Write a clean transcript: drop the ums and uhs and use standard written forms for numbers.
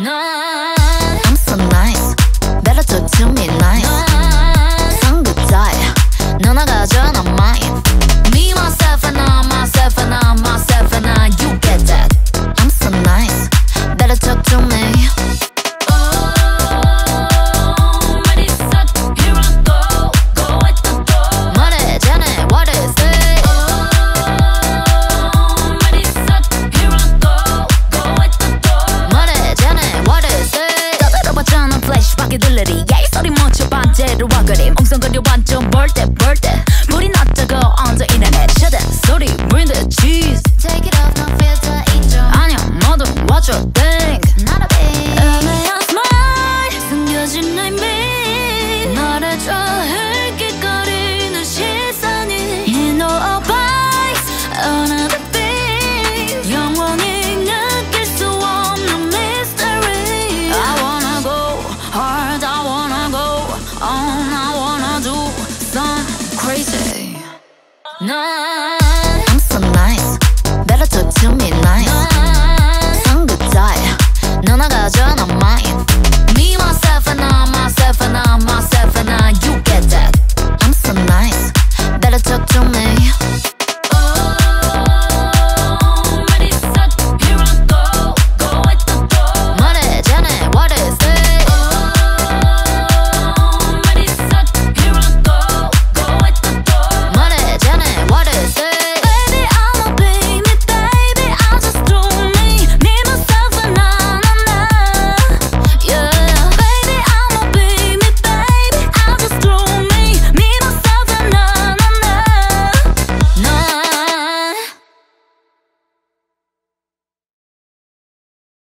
I'm so nice. Better talk to me nice. 상급자야. 너 나가줘 난 mine. Me myself and I, myself and I, myself and I. You get that? I'm so nice. Better talk to me. 야 이 소리 멈춰 반대로 와그리 엉성거려 완전 벌떼 불이 났다고 언제 인터넷 셔다 소리 bring the cheese Take it off no filter 인정 아니야 모두 watch your thing Not a big 애매한 smile 숨겨진 내 미 너를 좋아해 낄거리는 시선이 You know advice another thing 영원히 느낄 수 없는 mystery I wanna go hard I wanna go on I wanna do some crazy I'm so nice Better talk to me nice 상급자야 너 나가줘 난 mine Me myself and I myself and I myself and I You get that I'm so nice Better talk to me